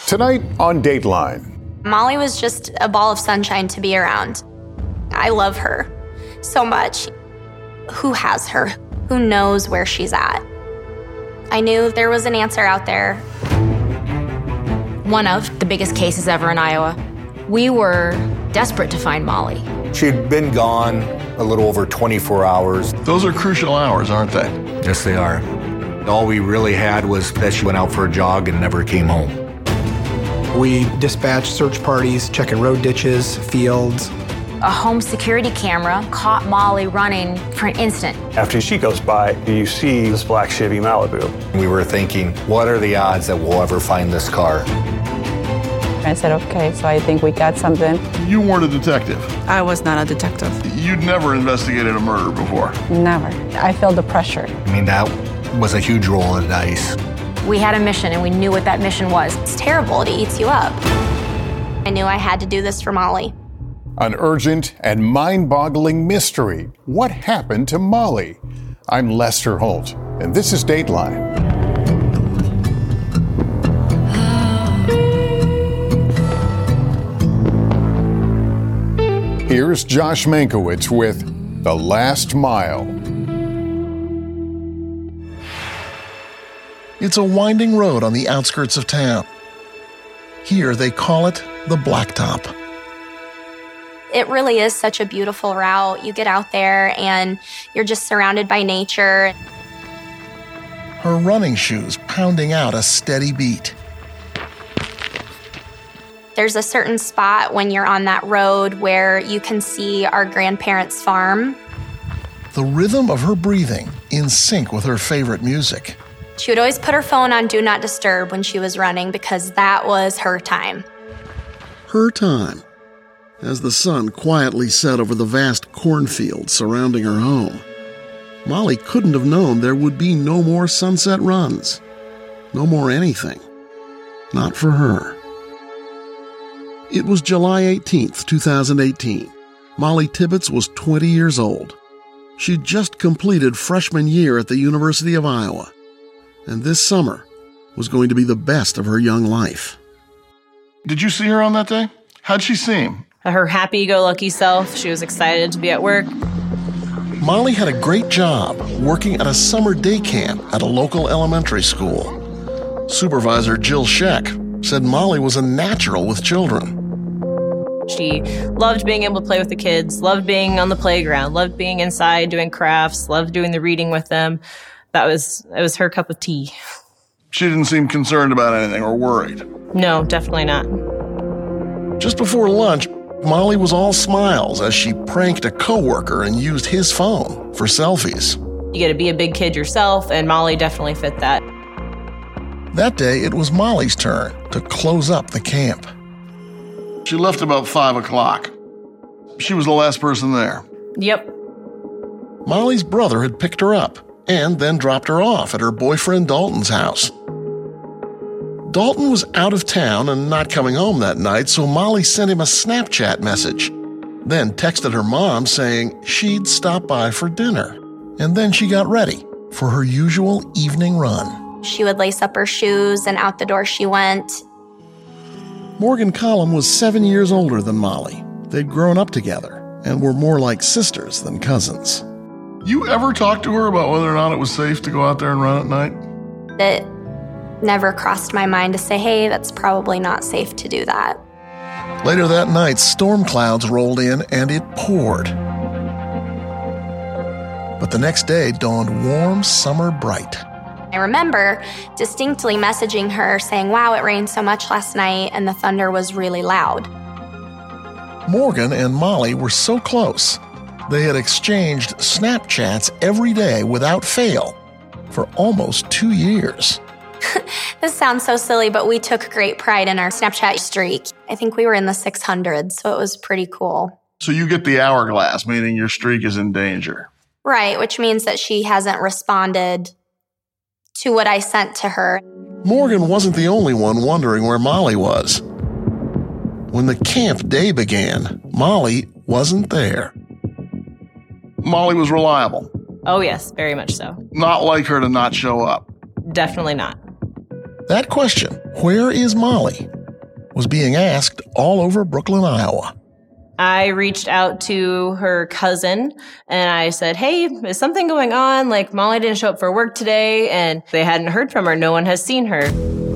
Tonight on Dateline. Molly was just a ball of sunshine to be around. I love her so much. Who has her? Who knows where she's at? I knew there was an answer out there. One of the biggest cases ever in Iowa. We were desperate to find Molly. She'd been gone a little over 24 hours. Those are crucial hours, aren't they? Yes, they are. All we really had was that she went out for a jog and never came home. We dispatched search parties, checking road ditches, fields. A home security camera caught Molly running for an instant. After she goes by, you see this black Chevy Malibu. We were thinking, what are the odds that we'll ever find this car? I said, okay, so I think we got something. You weren't a detective. I was not a detective. You'd never investigated a murder before. Never. I felt the pressure. I mean, that was a huge roll of the dice. We had a mission, and we knew what that mission was. It's terrible. It eats you up. I knew I had to do this for Molly. An urgent and mind-boggling mystery. What happened to Molly? I'm Lester Holt, and this is Dateline. Here's Josh Mankiewicz with The Last Mile. It's a winding road on the outskirts of town. Here they call it the Blacktop. It really is such a beautiful route. You get out there and you're just surrounded by nature. Her running shoes pounding out a steady beat. There's a certain spot when you're on that road where you can see our grandparents' farm. The rhythm of her breathing in sync with her favorite music. She would always put her phone on Do Not Disturb when she was running because that was her time. Her time. As the sun quietly set over the vast cornfield surrounding her home, Molly couldn't have known there would be no more sunset runs. No more anything. Not for her. It was July 18th, 2018. Molly Tibbetts was 20 years old. She'd just completed freshman year at the University of Iowa, and this summer was going to be the best of her young life. Did you see her on that day? How'd she seem? Her happy-go-lucky self. She was excited to be at work. Molly had a great job working at a summer day camp at a local elementary school. Supervisor Jill Scheck said Molly was a natural with children. She loved being able to play with the kids, loved being on the playground, loved being inside doing crafts, loved doing the reading with them. It was her cup of tea. She didn't seem concerned about anything or worried. No, definitely not. Just before lunch, Molly was all smiles as she pranked a coworker and used his phone for selfies. You got to be a big kid yourself, and Molly definitely fit that. That day, it was Molly's turn to close up the camp. She left about 5 o'clock. She was the last person there. Yep. Molly's brother had picked her up and then dropped her off at her boyfriend Dalton's house. Dalton was out of town and not coming home that night, so Molly sent him a Snapchat message, then texted her mom saying she'd stop by for dinner. And then she got ready for her usual evening run. She would lace up her shoes and out the door she went. Morgan Collum was 7 years older than Molly. They'd grown up together and were more like sisters than cousins. You ever talked to her about whether or not it was safe to go out there and run at night? It never crossed my mind to say, hey, that's probably not safe to do that. Later that night, storm clouds rolled in and it poured. But the next day dawned warm, summer bright. I remember distinctly messaging her saying, wow, it rained so much last night and the thunder was really loud. Morgan and Molly were so close. They had exchanged Snapchats every day without fail for almost 2 years. This sounds so silly, but we took great pride in our Snapchat streak. I think we were in the 600s, so it was pretty cool. So you get the hourglass, meaning your streak is in danger. Right, which means that she hasn't responded to what I sent to her. Morgan wasn't the only one wondering where Molly was. When the camp day began, Molly wasn't there. Molly was reliable. Oh, yes, very much so. Not like her to not show up. Definitely not. That question, where is Molly, was being asked all over Brooklyn, Iowa. I reached out to her cousin and I said, hey, is something going on? Like, Molly didn't show up for work today and they hadn't heard from her. No one has seen her.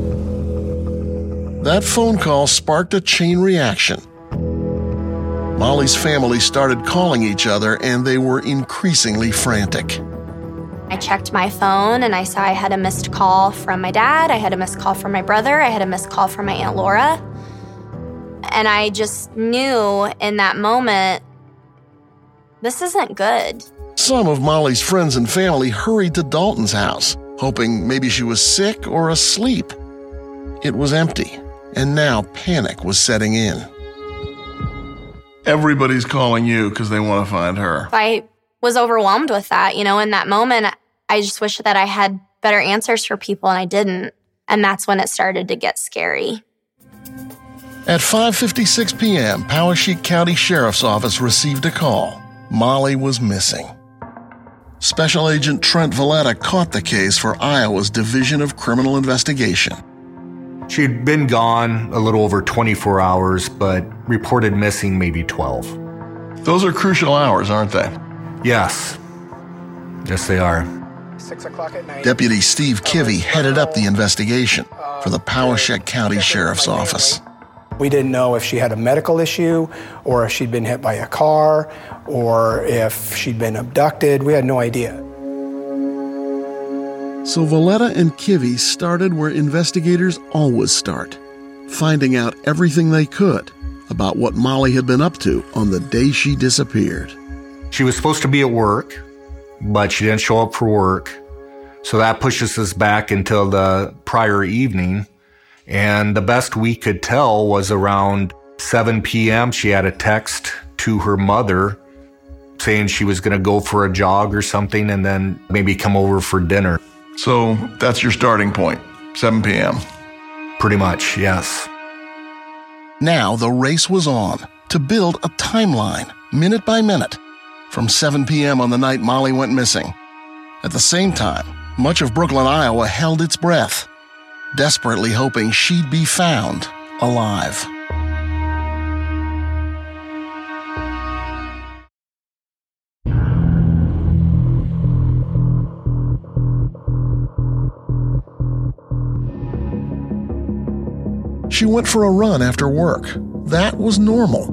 That phone call sparked a chain reaction. Molly's family started calling each other and they were increasingly frantic. I checked my phone and I saw I had a missed call from my dad. I had a missed call from my brother. I had a missed call from my Aunt Laura. And I just knew in that moment, this isn't good. Some of Molly's friends and family hurried to Dalton's house, hoping maybe she was sick or asleep. It was empty, and now panic was setting in. Everybody's calling you because they want to find her. I was overwhelmed with that. In that moment, I just wish that I had better answers for people, and I didn't. And that's when it started to get scary. At 5:56 p.m., Poweshiek County Sheriff's Office received a call. Molly was missing. Special Agent Trent Valletta caught the case for Iowa's Division of Criminal Investigation. She'd been gone a little over 24 hours, but reported missing maybe 12. Those are crucial hours, aren't they? Yes. Yes, they are. 6 o'clock at night. Deputy Steve Kivy headed up the investigation for the Poweshiek County Sheriff's Office. We didn't know if she had a medical issue or if she'd been hit by a car or if she'd been abducted. We had no idea. So Valletta and Kivy started where investigators always start, finding out everything they could about what Molly had been up to on the day she disappeared. She was supposed to be at work, but she didn't show up for work. So that pushes us back until the prior evening. And the best we could tell was around 7 p.m. she had a text to her mother saying she was going to go for a jog or something and then maybe come over for dinner. So that's your starting point, 7 p.m. Pretty much, yes. Now the race was on to build a timeline, minute by minute, from 7 p.m. on the night Molly went missing. At the same time, much of Brooklyn, Iowa held its breath, desperately hoping she'd be found alive. She went for a run after work. That was normal.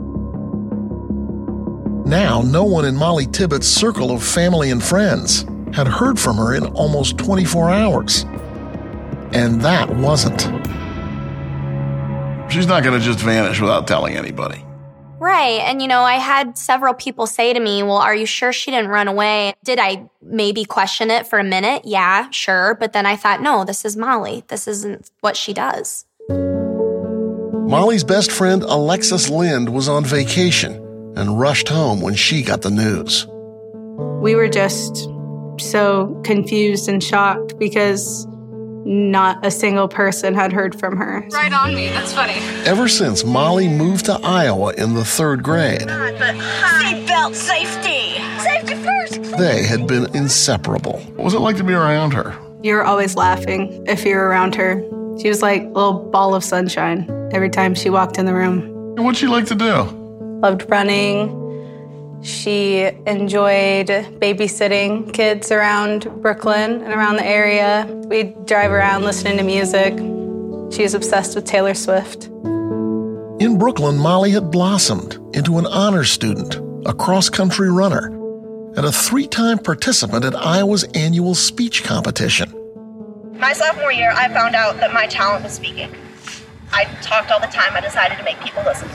Now, no one in Molly Tibbetts' circle of family and friends had heard from her in almost 24 hours. And that wasn't. She's not going to just vanish without telling anybody. Right. And, I had several people say to me, well, are you sure she didn't run away? Did I maybe question it for a minute? Yeah, sure. But then I thought, no, this is Molly. This isn't what she does. Molly's best friend, Alexis Lind, was on vacation and rushed home when she got the news. We were just so confused and shocked because not a single person had heard from her. Right on me. That's funny. Ever since Molly moved to Iowa in the 3rd grade, Seatbelt safety. Safety first. they had been inseparable. What was it like to be around her? You were always laughing if you were around her. She was like a little ball of sunshine every time she walked in the room. And what'd she like to do? Loved running. She enjoyed babysitting kids around Brooklyn and around the area. We'd drive around listening to music. She was obsessed with Taylor Swift. In Brooklyn, Molly had blossomed into an honors student, a cross-country runner, and a 3-time participant at Iowa's annual speech competition. My sophomore year, I found out that my talent was speaking. I talked all the time. I decided to make people listen.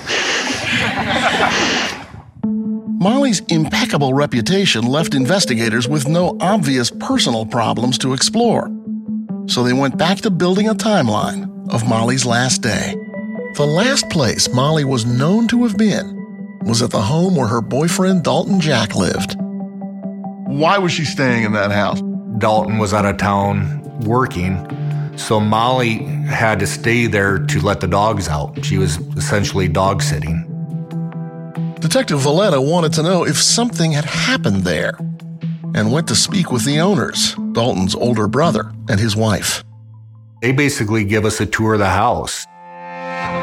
Molly's impeccable reputation left investigators with no obvious personal problems to explore. So they went back to building a timeline of Molly's last day. The last place Molly was known to have been was at the home where her boyfriend Dalton Jack lived. Why was she staying in that house? Dalton was out of town working, so Molly had to stay there to let the dogs out. She was essentially dog sitting. Detective Valletta wanted to know if something had happened there and went to speak with the owners, Dalton's older brother and his wife. They basically give us a tour of the house.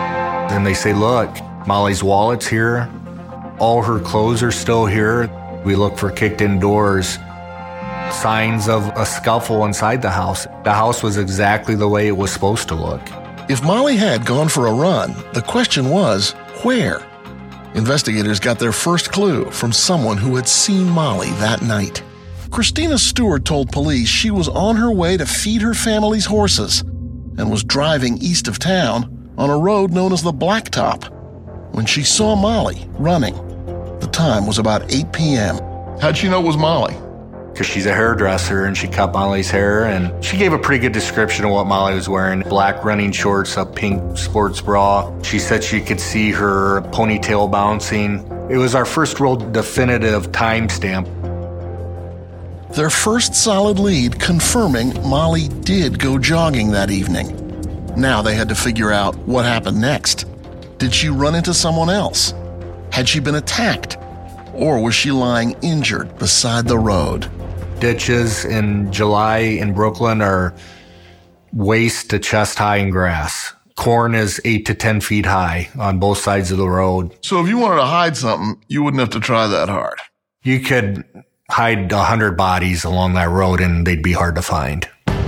And they say, look, Molly's wallet's here. All her clothes are still here. We look for kicked in doors. Signs of a scuffle inside the house. The house was exactly the way it was supposed to look. If Molly had gone for a run, the question was, where? Investigators got their first clue from someone who had seen Molly that night. Christina Stewart told police she was on her way to feed her family's horses and was driving east of town on a road known as the Blacktop when she saw Molly running. The time was about 8 p.m. How'd she know it was Molly? Because she's a hairdresser and she cut Molly's hair, and she gave a pretty good description of what Molly was wearing. Black running shorts, a pink sports bra. She said she could see her ponytail bouncing. It was our first real definitive timestamp. Their first solid lead confirming Molly did go jogging that evening. Now they had to figure out what happened next. Did she run into someone else? Had she been attacked? Or was she lying injured beside the road? Ditches in July in Brooklyn are waist to chest high in grass. Corn is 8 to 10 feet high on both sides of the road. So if you wanted to hide something, you wouldn't have to try that hard. You could hide 100 bodies along that road and they'd be hard to find.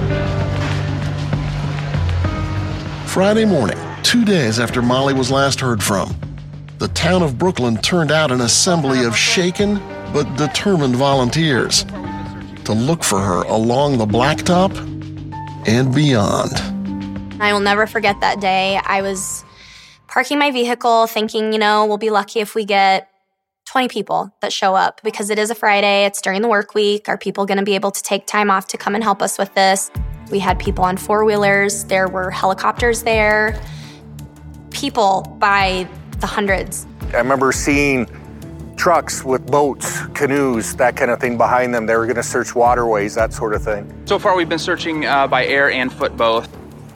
Friday morning, 2 days after Molly was last heard from, the town of Brooklyn turned out an assembly of shaken but determined volunteers to look for her along the Blacktop and beyond. I will never forget that day. I was parking my vehicle thinking, we'll be lucky if we get 20 people that show up because it is a Friday. It's during the work week. Are people going to be able to take time off to come and help us with this? We had people on four-wheelers. There were helicopters there. People by the hundreds. I remember seeing trucks with boats, canoes, that kind of thing behind them. They were going to search waterways, that sort of thing. So far, we've been searching by air and foot both.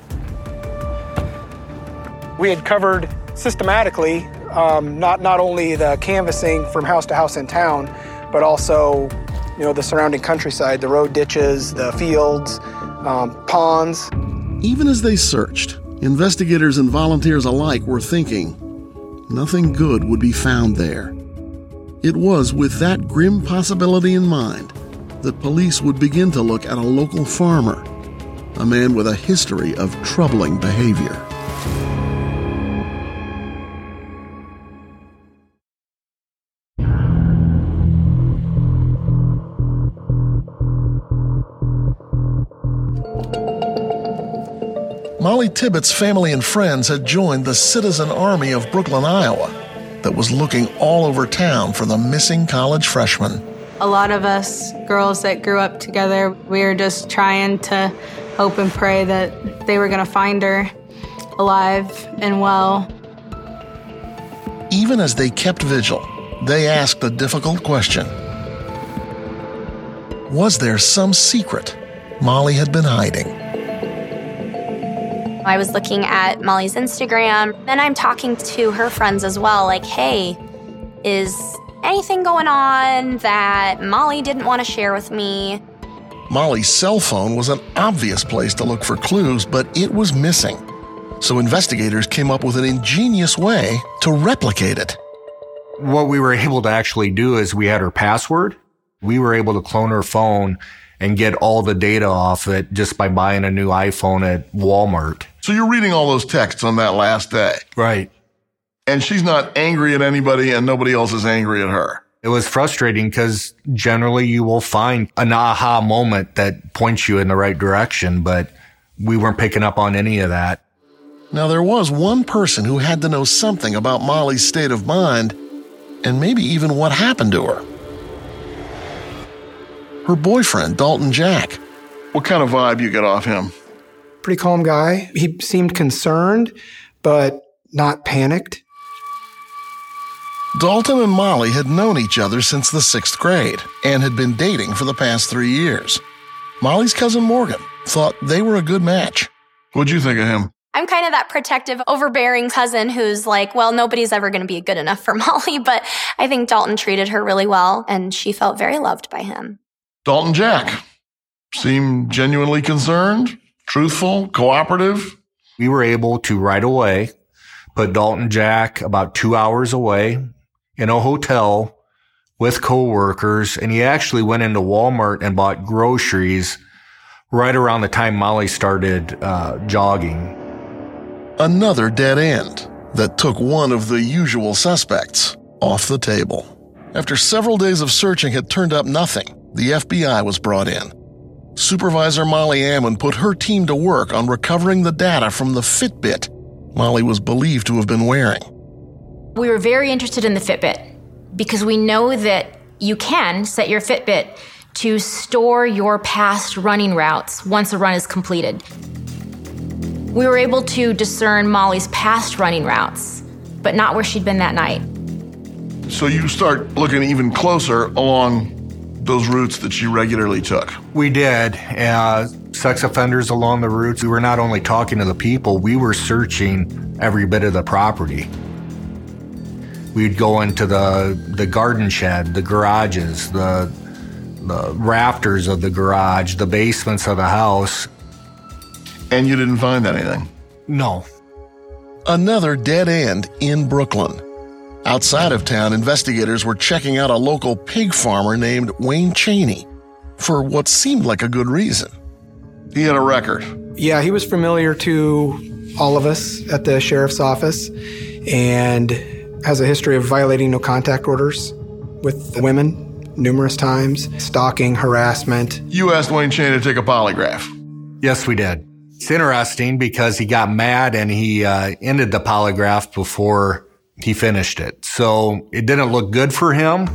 We had covered systematically not only the canvassing from house to house in town, but also, the surrounding countryside, the road ditches, the fields, ponds. Even as they searched, investigators and volunteers alike were thinking nothing good would be found there. It was with that grim possibility in mind that police would begin to look at a local farmer, a man with a history of troubling behavior. Molly Tibbetts' family and friends had joined the Citizen Army of Brooklyn, Iowa, that was looking all over town for the missing college freshman. A lot of us girls that grew up together, we were just trying to hope and pray that they were going to find her alive and well. Even as they kept vigil, they asked a difficult question. Was there some secret Molly had been hiding? I was looking at Molly's Instagram, then I'm talking to her friends as well, like, hey, is anything going on that Molly didn't want to share with me? Molly's cell phone was an obvious place to look for clues, but it was missing. So investigators came up with an ingenious way to replicate it. What we were able to actually do is we had her password. We were able to clone her phone and get all the data off it just by buying a new iPhone at Walmart. So you're reading all those texts on that last day. Right. And she's not angry at anybody and nobody else is angry at her. It was frustrating because generally you will find an aha moment that points you in the right direction, but we weren't picking up on any of that. Now, there was one person who had to know something about Molly's state of mind and maybe even what happened to her. Her boyfriend, Dalton Jack. What kind of vibe you get off him? Pretty calm guy. He seemed concerned, but not panicked. Dalton and Molly had known each other since the 6th grade and had been dating for the past 3 years. Molly's cousin Morgan thought they were a good match. What'd you think of him? I'm kind of that protective, overbearing cousin who's like, well, nobody's ever going to be good enough for Molly, but I think Dalton treated her really well, and she felt very loved by him. Dalton Jack seemed genuinely concerned, truthful, cooperative. We were able to right away put Dalton Jack about 2 hours away in a hotel with coworkers, and he actually went into Walmart and bought groceries right around the time Molly started jogging. Another dead end that took one of the usual suspects off the table. After several days of searching had turned up nothing, the FBI was brought in. Supervisor Molly Ammon put her team to work on recovering the data from the Fitbit Molly was believed to have been wearing. We were very interested in the Fitbit because we know that you can set your Fitbit to store your past running routes once a run is completed. We were able to discern Molly's past running routes, but not where she'd been that night. So you start looking even closer along those routes that she regularly took. We did. Sex offenders along the routes. We were not only talking to the people, we were searching every bit of the property. We'd go into the garden shed, the garages, the rafters of the garage, the basements of the house. And you didn't find anything? No. Another dead end in Brooklyn. Outside of town, investigators were checking out a local pig farmer named Wayne Cheney for what seemed like a good reason. He had a record. Yeah, he was familiar to all of us at the sheriff's office and has a history of violating no contact orders with women numerous times, stalking, harassment. You asked Wayne Cheney to take a polygraph. Yes, we did. It's interesting because he got mad and he ended the polygraph before he finished it. So it didn't look good for him.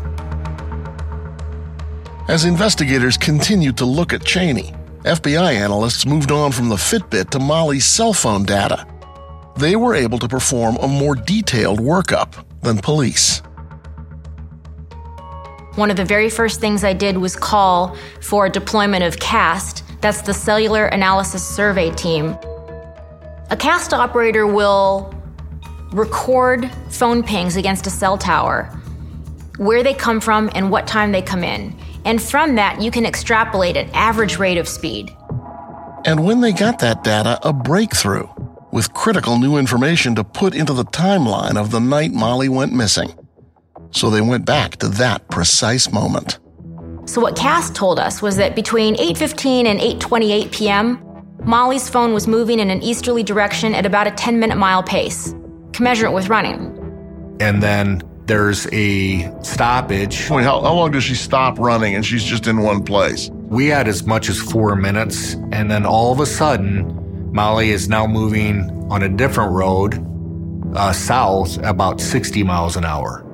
As investigators continued to look at Cheney, FBI analysts moved on from the Fitbit to Molly's cell phone data. They were able to perform a more detailed workup than police. One of the very first things I did was call for deployment of CAST. That's the Cellular Analysis Survey Team. A CAST operator will record phone pings against a cell tower, where they come from and what time they come in. And from that, you can extrapolate an average rate of speed. And when they got that data, a breakthrough with critical new information to put into the timeline of the night Molly went missing. So they went back to that precise moment. So what CAST told us was that between 8:15 and 8:28 p.m., Molly's phone was moving in an easterly direction at about a 10-minute mile pace. Commensurate with running. And then there's a stoppage. Wait, how long does she stop running and she's just in one place? We had as much as 4 minutes, and then all of a sudden, Molly is now moving on a different road, south, about 60 miles an hour.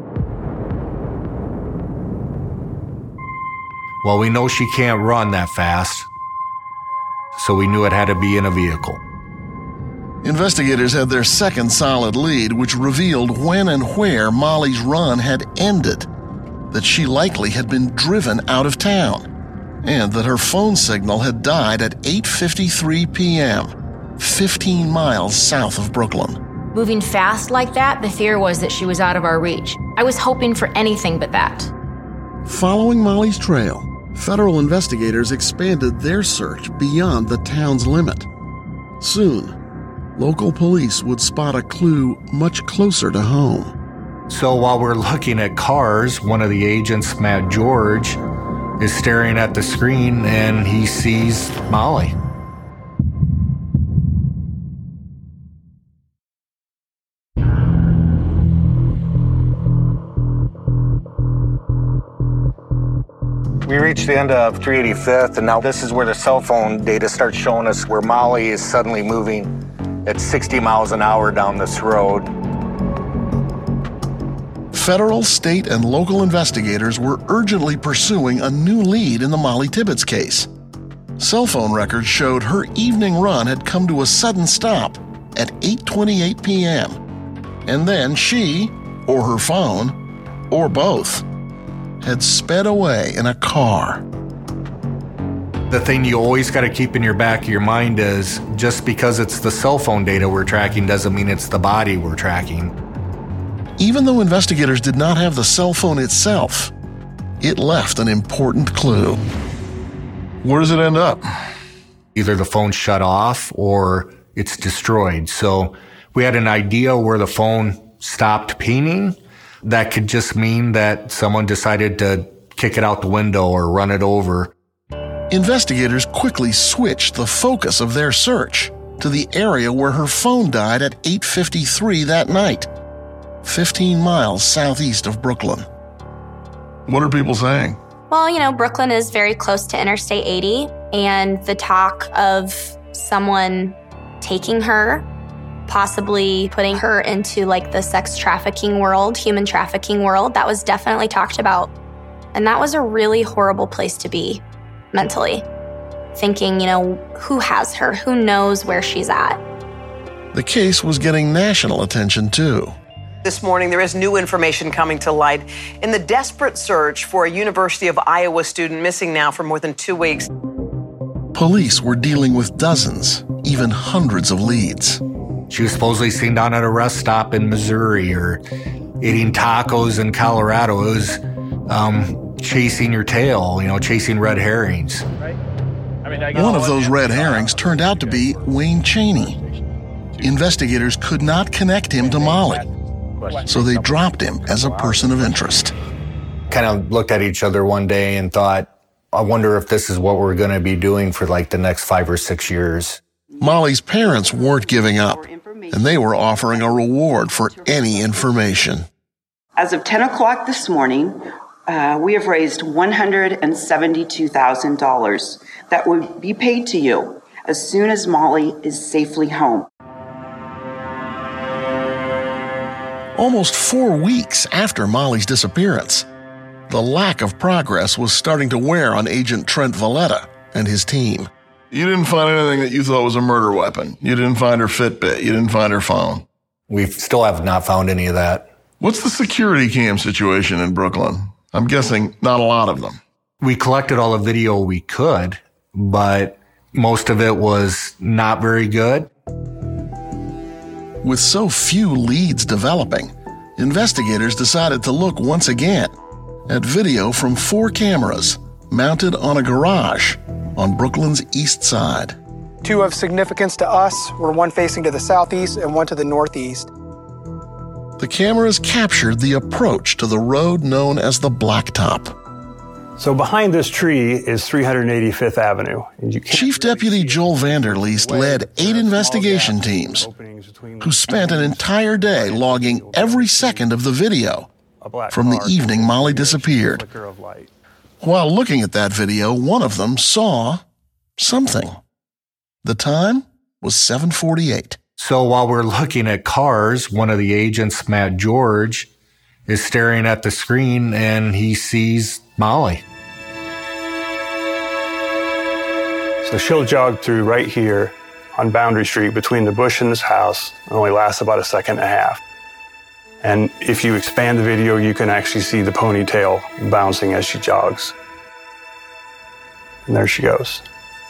Well, we know she can't run that fast, so we knew it had to be in a vehicle. Investigators had their second solid lead, which revealed when and where Molly's run had ended, that she likely had been driven out of town, and that her phone signal had died at 8:53 p.m., 15 miles south of Brooklyn. Moving fast like that, the fear was that she was out of our reach. I was hoping for anything but that. Following Molly's trail, federal investigators expanded their search beyond the town's limit. Soon, local police would spot a clue much closer to home. So while we're looking at cars, one of the agents, Matt George, is staring at the screen and he sees Molly. We reached the end of 385th, and now this is where the cell phone data starts showing us where Molly is suddenly moving at 60 miles an hour down this road. Federal, state, and local investigators were urgently pursuing a new lead in the Molly Tibbetts case. Cell phone records showed her evening run had come to a sudden stop at 8:28 p.m. And then she, or her phone, or both, had sped away in a car. The thing you always got to keep in your back of your mind is just because it's the cell phone data we're tracking doesn't mean it's the body we're tracking. Even though investigators did not have the cell phone itself, it left an important clue. Where does it end up? Either the phone shut off or it's destroyed. So We had an idea where the phone stopped pinging. That could just mean that someone decided to kick it out the window or run it over. Investigators quickly switched the focus of their search to the area where her phone died at 8:53 that night, 15 miles southeast of Brooklyn. What are people saying? Well, you know, Brooklyn is very close to Interstate 80, and the talk of someone taking her, possibly putting her into like the sex trafficking world, human trafficking world, that was definitely talked about. And that was a really horrible place to be mentally. Thinking, you know, who has her? Who knows where she's at? The case was getting national attention too. This morning, there is new information coming to light in the desperate search for a University of Iowa student missing now for more than 2 weeks. Police were dealing with dozens, even hundreds of leads. She was supposedly seen down at a rest stop in Missouri or eating tacos in Colorado. It was chasing your tail, you know, chasing red herrings. One of those red herrings turned out to be Wayne Chaney. Investigators could not connect him to Molly, so they dropped him as a person of interest. Kind of looked at each other one day and thought, I wonder if this is what we're going to be doing for like the next 5 or 6 years. Molly's parents weren't giving up, and they were offering a reward for any information. As of 10 o'clock this morning, we have raised $172,000 that will be paid to you as soon as Molly is safely home. Almost 4 weeks after Molly's disappearance, the lack of progress was starting to wear on Agent Trent Valletta and his team. You didn't find anything that you thought was a murder weapon. You didn't find her Fitbit. You didn't find her phone. We still have not found any of that. What's the security cam situation in Brooklyn? I'm guessing not a lot of them. We collected all the video we could, but most of it was not very good. With so few leads developing, investigators decided to look once again at video from 4 cameras mounted on a garage on Brooklyn's east side. 2 of significance to us were one facing to the southeast and one to the northeast. The cameras captured the approach to the road known as the Blacktop. So behind this tree is 385th Avenue. And Chief Deputy Joel Vanderleest led 8 investigation teams who spent an entire day logging every second of the video from the evening Molly disappeared. While looking at that video, one of them saw something. The time was 7:48. So while we're looking at cars, one of the agents, Matt George, is staring at the screen and he sees Molly. So she'll jog through right here on Boundary Street between the bush and this house. It only lasts about a second and a half. And if you expand the video, you can actually see the ponytail bouncing as she jogs. And there she goes.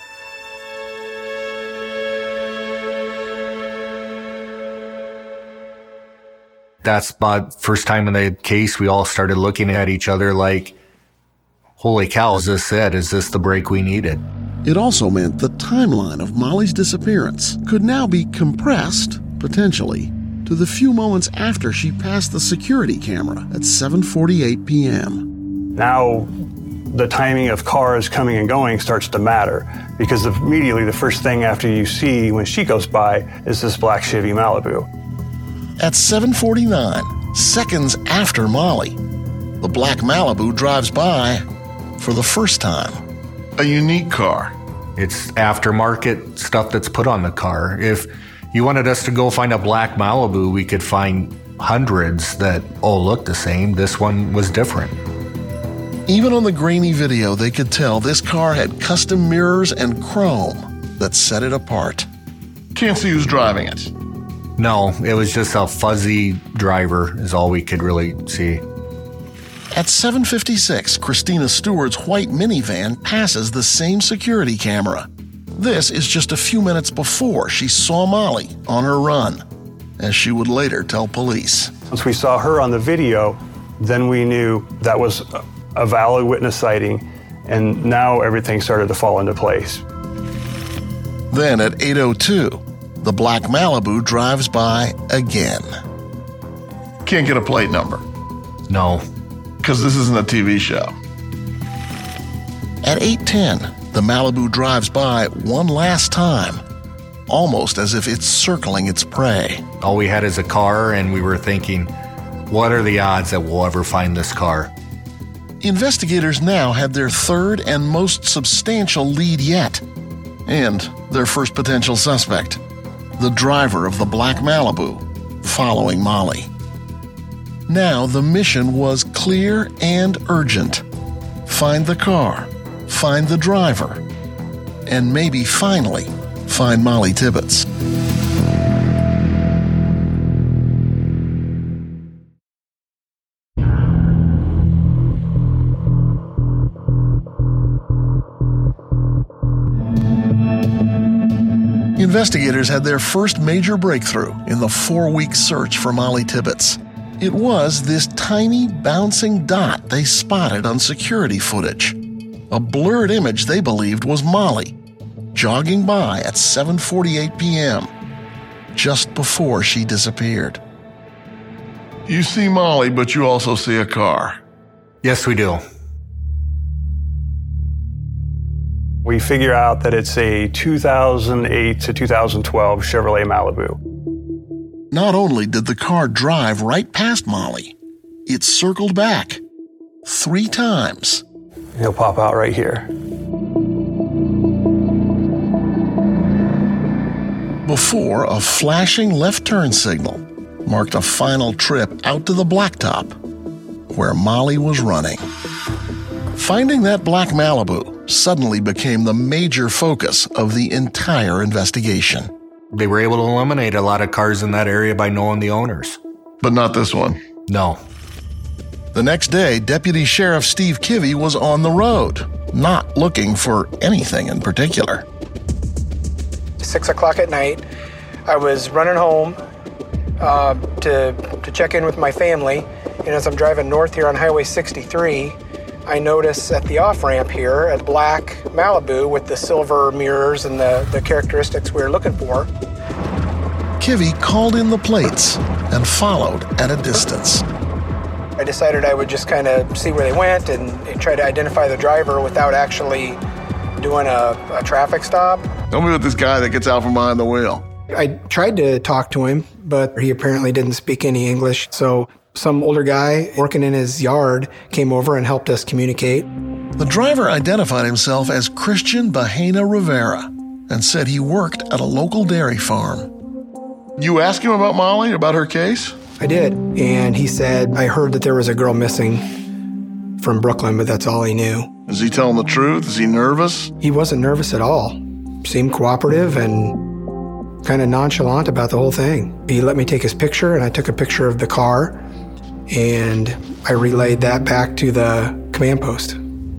That's about the first time in the case we all started looking at each other like, holy cow, is this it? Is this the break we needed? It also meant the timeline of Molly's disappearance could now be compressed, potentially, to the few moments after she passed the security camera at 7:48 p.m. Now, the timing of cars coming and going starts to matter because immediately the first thing after you see when she goes by is this black Chevy Malibu. At 7:49, seconds after Molly, the black Malibu drives by for the first time. A unique car. It's aftermarket stuff that's put on the car. If you wanted us to go find a black Malibu, we could find hundreds that all look the same. This one was different. Even on the grainy video, they could tell this car had custom mirrors and chrome that set it apart. Can't see who's driving it. No, it was just a fuzzy driver is all we could really see. At 7:56, Christina Stewart's white minivan passes the same security camera. This is just a few minutes before she saw Molly on her run, as she would later tell police. Once we saw her on the video, then we knew that was a valid witness sighting, and now everything started to fall into place. Then at 8:02, the black Malibu drives by again. Can't get a plate number. No. Because this isn't a TV show. At 8:10, the Malibu drives by one last time, almost as if it's circling its prey. All we had is a car, and we were thinking, what are the odds that we'll ever find this car? Investigators now had their third and most substantial lead yet, and their first potential suspect, the driver of the black Malibu, following Molly. Now the mission was clear and urgent. Find the car, find the driver, and maybe finally find Molly Tibbetts. Investigators had their first major breakthrough in the 4-week search for Molly Tibbetts. It was this tiny bouncing dot they spotted on security footage. A blurred image they believed was Molly, jogging by at 7:48 p.m., just before she disappeared. You see Molly, but you also see a car. Yes, we do. We figure out that it's a 2008 to 2012 Chevrolet Malibu. Not only did the car drive right past Molly, it circled back 3 times. He'll pop out right here. Before a flashing left turn signal marked a final trip out to the blacktop where Molly was running. Finding that black Malibu suddenly became the major focus of the entire investigation. They were able to eliminate a lot of cars in that area by knowing the owners. But not this one. No. The next day, Deputy Sheriff Steve Kivy was on the road, not looking for anything in particular. 6 o'clock at night, I was running home to check in with my family, and as I'm driving north here on Highway 63, I notice at the off-ramp here a black Malibu with the silver mirrors and the characteristics we were looking for. Kivy called in the plates and followed at a distance. I decided I would just kind of see where they went and try to identify the driver without actually doing a traffic stop. Tell me about this guy that gets out from behind the wheel. I tried to talk to him, but he apparently didn't speak any English, so some older guy working in his yard came over and helped us communicate. The driver identified himself as Christian Bahena Rivera and said he worked at a local dairy farm. You asked him about Molly, about her case? I did, and he said, I heard that there was a girl missing from Brooklyn, but that's all he knew. Is he telling the truth? Is he nervous? He wasn't nervous at all. Seemed cooperative and kind of nonchalant about the whole thing. He let me take his picture, and I took a picture of the car, and I relayed that back to the command post.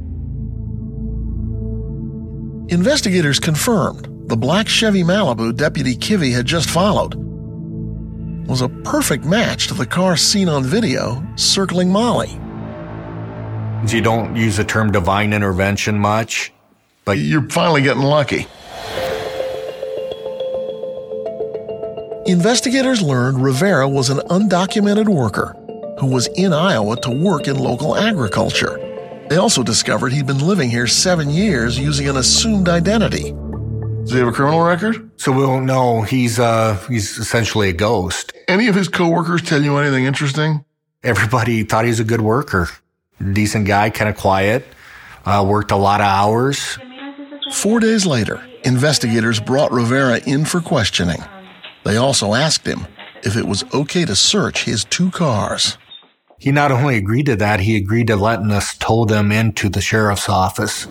Investigators confirmed the black Chevy Malibu Deputy Kivy had just followed was a perfect match to the car seen on video circling Molly. You don't use the term divine intervention much, but you're finally getting lucky. Investigators learned Rivera was an undocumented worker who was in Iowa to work in local agriculture. They also discovered he'd been living here 7 years using an assumed identity. Does he have a criminal record? So we don't know. He's essentially a ghost. Any of his coworkers tell you anything interesting? Everybody thought he was a good worker. Decent guy, kind of quiet, worked a lot of hours. 4 days later, investigators brought Rivera in for questioning. They also asked him if it was okay to search his 2 cars. He not only agreed to that, he agreed to letting us tow them into the sheriff's office.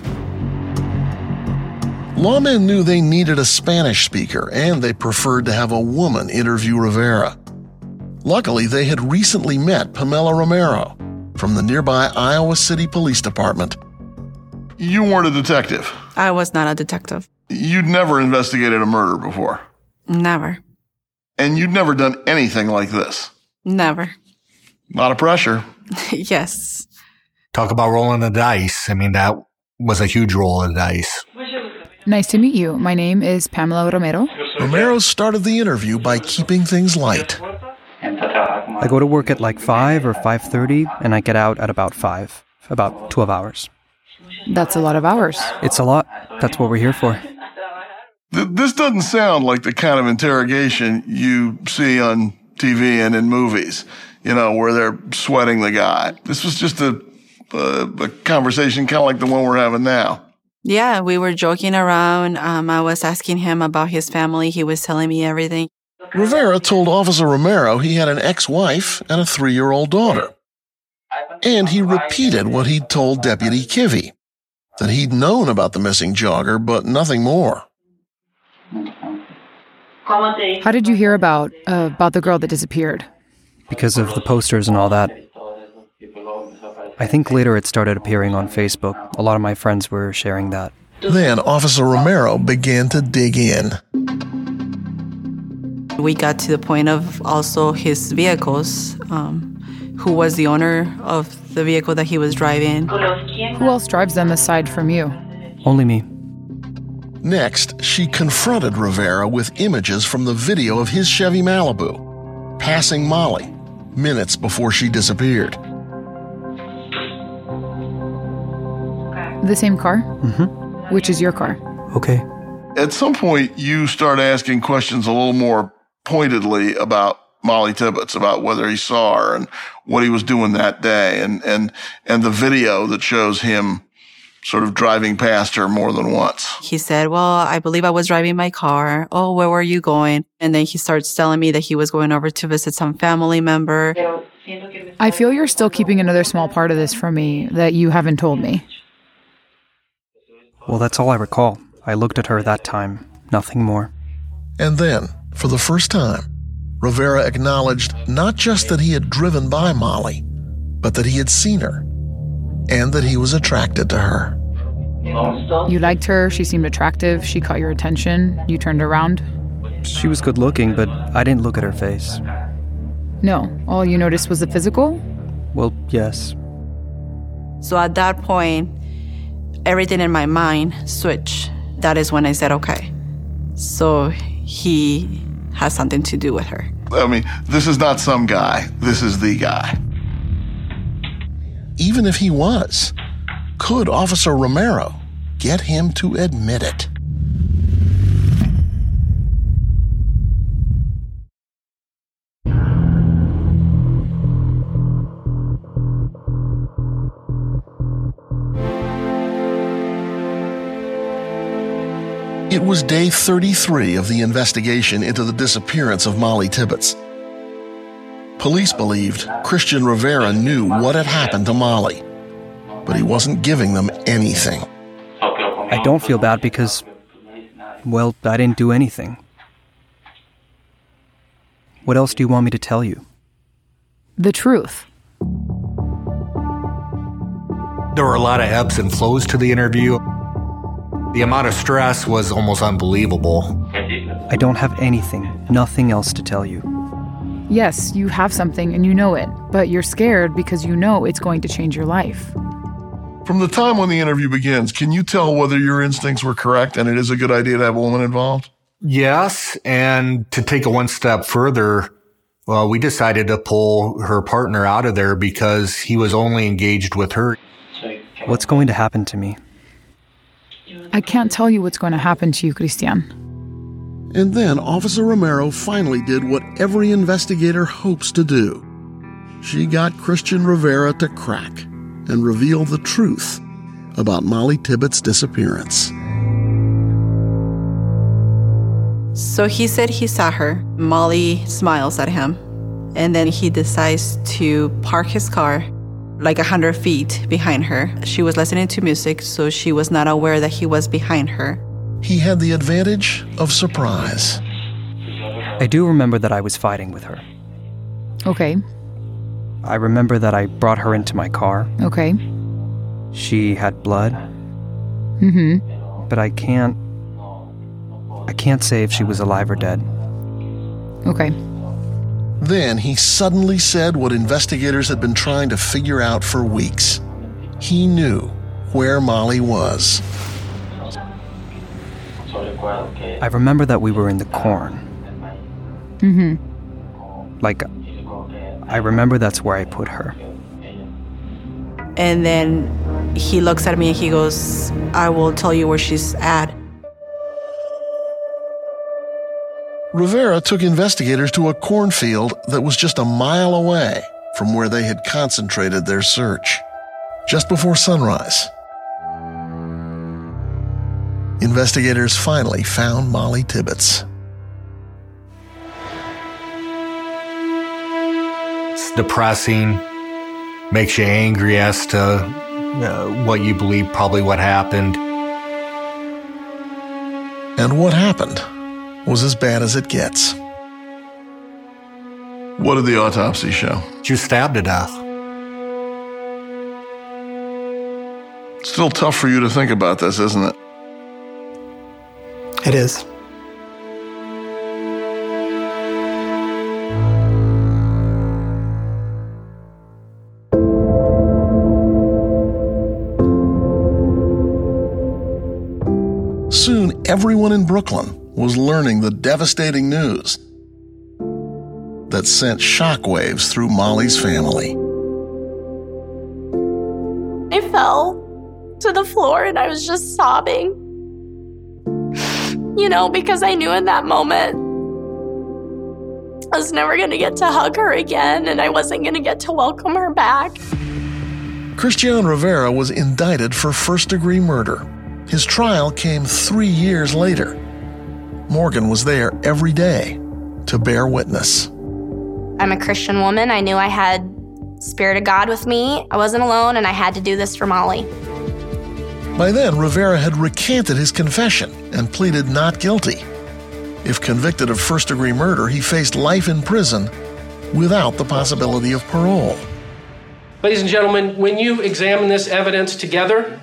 Lawmen knew they needed a Spanish speaker, and they preferred to have a woman interview Rivera. Luckily, they had recently met Pamela Romero from the nearby Iowa City Police Department. You weren't a detective. I was not a detective. You'd never investigated a murder before. Never. And you'd never done anything like this. Never. A lot of pressure. Yes. Talk about rolling the dice. I mean, that was a huge roll of the dice. Nice to meet you. My name is Pamela Romero. Romero started the interview by keeping things light. I go to work at like 5 or 5:30, and I get out at about 5. About 12 hours. That's a lot of hours. It's a lot. That's what we're here for. This doesn't sound like the kind of interrogation you see on TV and in movies, where they're sweating the guy. This was just a conversation kind of like the one we're having now. Yeah, we were joking around. I was asking him about his family. He was telling me everything. Rivera told Officer Romero he had an ex-wife and a 3-year-old daughter. And he repeated what he'd told Deputy Kivy, that he'd known about the missing jogger, but nothing more. How did you hear about the girl that disappeared? Because of the posters and all that. I think later it started appearing on Facebook. A lot of my friends were sharing that. Then Officer Romero began to dig in. We got to the point of also his vehicles, who was the owner of the vehicle that he was driving. Who else drives them aside from you? Only me. Next, she confronted Rivera with images from the video of his Chevy Malibu, passing Molly, minutes before she disappeared. The same car? Mm-hmm. Which is your car? Okay. At some point, you start asking questions a little more pointedly about Molly Tibbetts, about whether he saw her and what he was doing that day, and the video that shows him sort of driving past her more than once. He said, well, I believe I was driving my car. Oh, where were you going? And then he starts telling me that he was going over to visit some family member. I feel you're still keeping another small part of this from me that you haven't told me. Well, that's all I recall. I looked at her that time, nothing more. And then, for the first time, Rivera acknowledged not just that he had driven by Molly, but that he had seen her, and that he was attracted to her. You liked her, she seemed attractive, she caught your attention, you turned around? She was good looking, but I didn't look at her face. No, all you noticed was the physical? Well, yes. So at that point, everything in my mind switched. That is when I said, okay, so he has something to do with her. I mean, this is not some guy. This is the guy. Even if he was, could Officer Romero get him to admit it? It was day 33 of the investigation into the disappearance of Molly Tibbetts. Police believed Christian Rivera knew what had happened to Molly, but he wasn't giving them anything. I don't feel bad because, well, I didn't do anything. What else do you want me to tell you? The truth. There were a lot of ebbs and flows to the interview. The amount of stress was almost unbelievable. I don't have anything, nothing else to tell you. Yes, you have something and you know it, but you're scared because you know it's going to change your life. From the time when the interview begins, can you tell whether your instincts were correct and it is a good idea to have a woman involved? Yes, and to take it one step further, well, we decided to pull her partner out of there because he was only engaged with her. What's going to happen to me? I can't tell you what's going to happen to you, Christian. And then Officer Romero finally did what every investigator hopes to do. She got Christian Rivera to crack and reveal the truth about Molly Tibbetts' disappearance. So he said he saw her. Molly smiles at him, and then he decides to park his car like 100 feet behind her. She was listening to music, so she was not aware that he was behind her. He had the advantage of surprise. I do remember that I was fighting with her. Okay. I remember that I brought her into my car. Okay. She had blood. Mm-hmm. But I can't say if she was alive or dead. Okay. Then he suddenly said what investigators had been trying to figure out for weeks. He knew where Molly was. I remember that we were in the corn. Like, I remember that's where I put her. And then he looks at me and he goes, I will tell you where she's at. Rivera took investigators to a cornfield that was just a mile away from where they had concentrated their search. Just before sunrise, investigators finally found Molly Tibbetts. It's depressing, makes you angry as to what you believe probably what happened. And what happened was as bad as it gets. What did the autopsy show? She was stabbed to death. Still tough for you to think about this, isn't it? It is. Soon, everyone in Brooklyn was learning the devastating news that sent shockwaves through Molly's family. I fell to the floor and I was just sobbing. You know, because I knew in that moment I was never going to get to hug her again and I wasn't going to get to welcome her back. Christian Rivera was indicted for first-degree murder. His trial came 3 years later. Morgan was there every day to bear witness. I'm a Christian woman. I knew I had Spirit of God with me. I wasn't alone, and I had to do this for Molly. By then, Rivera had recanted his confession and pleaded not guilty. If convicted of first-degree murder, he faced life in prison without the possibility of parole. Ladies and gentlemen, when you examine this evidence together,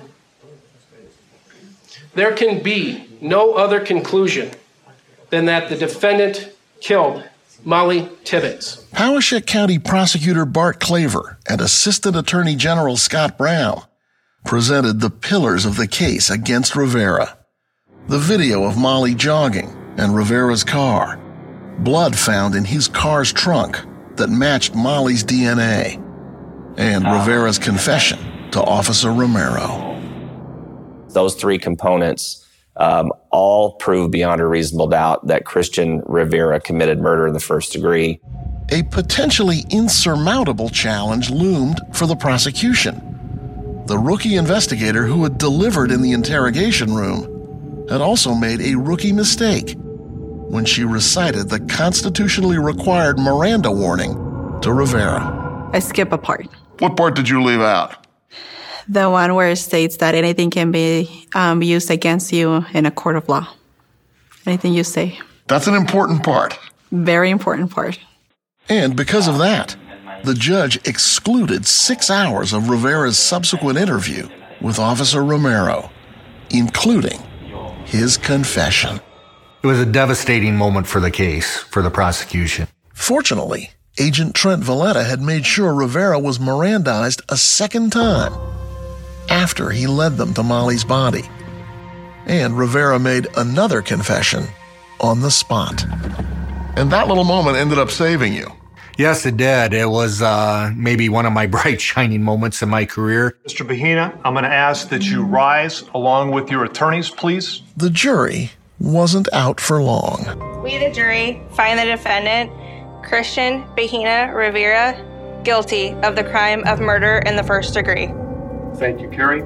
there can be no other conclusion than that the defendant killed Molly Tibbetts. Poweshiek County Prosecutor Bart Claver and Assistant Attorney General Scott Brown presented the pillars of the case against Rivera. The video of Molly jogging and Rivera's car, blood found in his car's trunk that matched Molly's DNA, and Rivera's confession to Officer Romero. Those three components all prove beyond a reasonable doubt that Christian Rivera committed murder in the first degree. A potentially insurmountable challenge loomed for the prosecution. The rookie investigator who had delivered in the interrogation room had also made a rookie mistake when she recited the constitutionally required Miranda warning to Rivera. I skip a part. What part did you leave out? The one where it states that anything can be used against you in a court of law. Anything you say. That's an important part. Very important part. And because of that, the judge excluded 6 hours of Rivera's subsequent interview with Officer Romero, including his confession. It was a devastating moment for the case, for the prosecution. Fortunately, Agent Trent Valletta had made sure Rivera was Mirandized a second time after he led them to Molly's body. And Rivera made another confession on the spot. And that little moment ended up saving you. Yes, it did. It was maybe one of my bright, shining moments in my career. Mr. Bahina, I'm going to ask that you rise along with your attorneys, please. The jury wasn't out for long. We, the jury, find the defendant, Christian Bahina Rivera, guilty of the crime of murder in the first degree. Thank you, Carrie.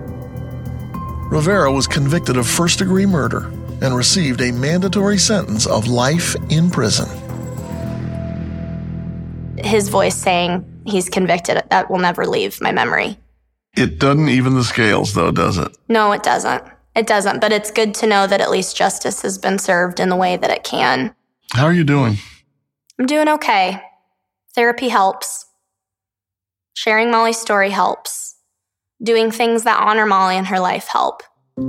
Rivera was convicted of first-degree murder and received a mandatory sentence of life in prison. His voice saying he's convicted, that will never leave my memory. It doesn't even the scales, though, does it? No, it doesn't. It doesn't, but it's good to know that at least justice has been served in the way that it can. How are you doing? I'm doing okay. Therapy helps. Sharing Molly's story helps. Doing things that honor Molly and her life help.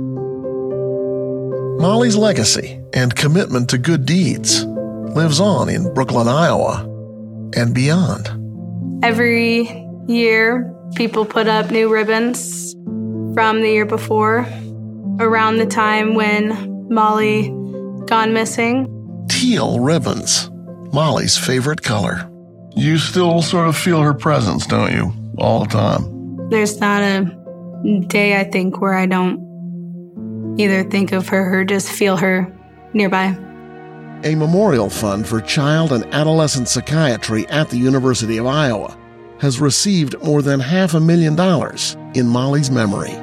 Molly's legacy and commitment to good deeds lives on in Brooklyn, Iowa, and beyond. Every year, people put up new ribbons from the year before, around the time when Molly gone missing. Teal ribbons, Molly's favorite color. You still sort of feel her presence, don't you? All the time. There's not a day, I think, where I don't either think of her or just feel her nearby. A memorial fund for child and adolescent psychiatry at the University of Iowa has received more than $500,000 in Molly's memory.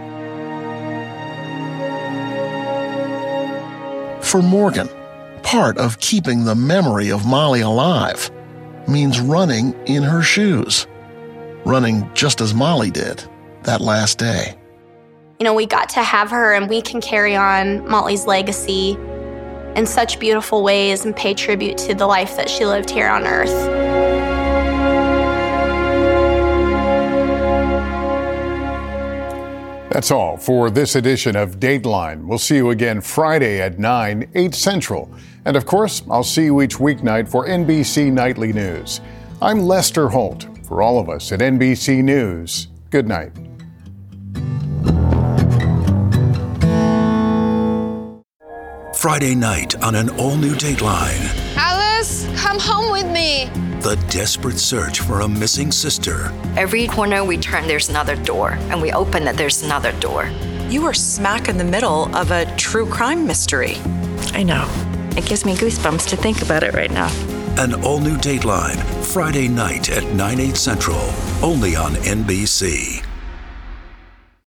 For Morgan, part of keeping the memory of Molly alive means running in her shoes. Running just as Molly did that last day. You know, we got to have her and we can carry on Molly's legacy in such beautiful ways and pay tribute to the life that she lived here on Earth. That's all for this edition of Dateline. We'll see you again Friday at 9, 8 Central. And of course, I'll see you each weeknight for NBC Nightly News. I'm Lester Holt. For all of us at NBC News, good night. Friday night on an all-new Dateline. Alice, come home with me. The desperate search for a missing sister. Every corner we turn, there's another door. And we open it, there's another door. You are smack in the middle of a true crime mystery. I know. It gives me goosebumps to think about it right now. An all-new Dateline, Friday night at 9, 8 Central, only on NBC.